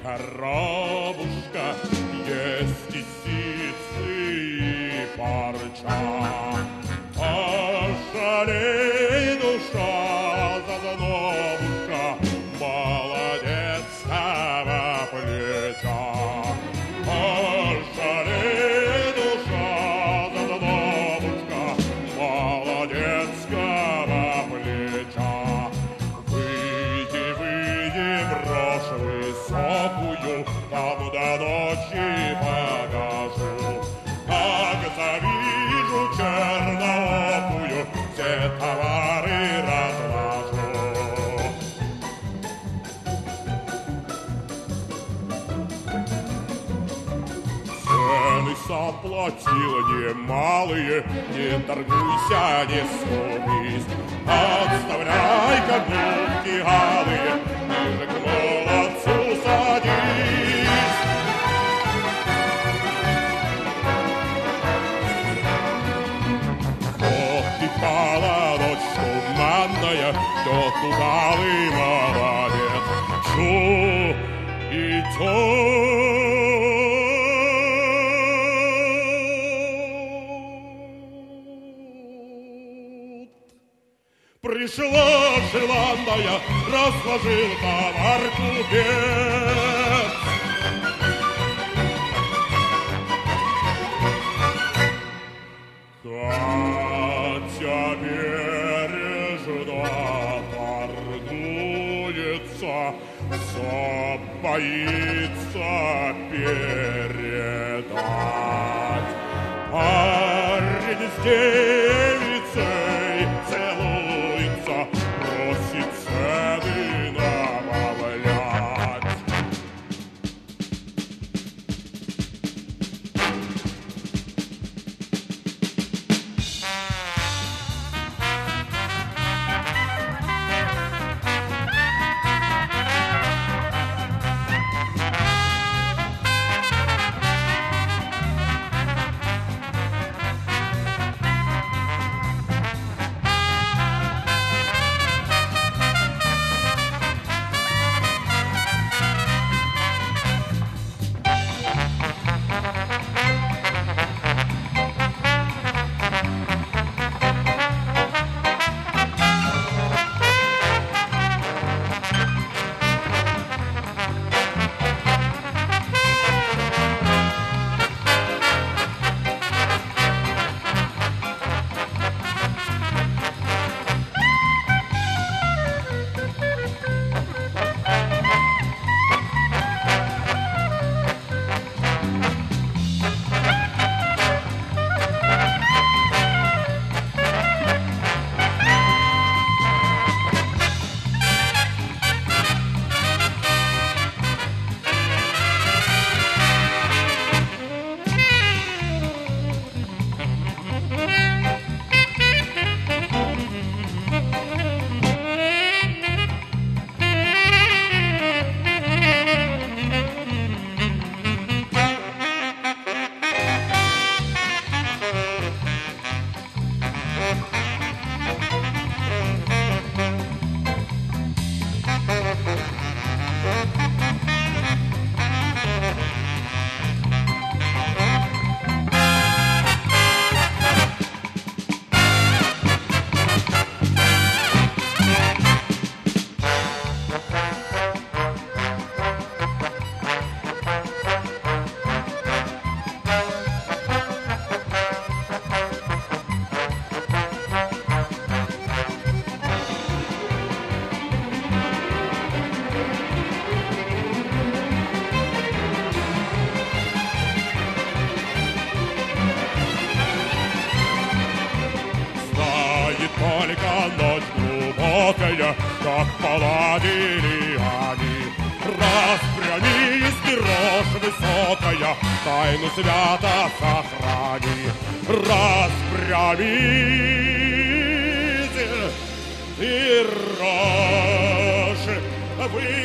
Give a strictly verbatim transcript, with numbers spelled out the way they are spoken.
коробушка, есть и сицы, и парча. Пожалей, душа, зазновушка, молодецкого плеча. Пожалей, душа, зазновушка, молодецкого плеча. Выйди, выйди, брошь высокую, там до ночи погожу. Как завижу черноокую, все товары разложу. Цены сам платил немалые, не торгуйся, не сумись. Отставляй-ка губки алые, ближе к молодцу садись. Ох, ты пала ночь туманная, тот удалый молодец. Чу, идет. Пришла желанная, разложил товар купец. Как теперь ждать торгуется, все боится передать. Парень с девицей целуется, просит цены набавлять. Только ночь глубокая, как поладили они. Распрями из рожь высокая, тайну свято сохрани. Распрями и рожь вы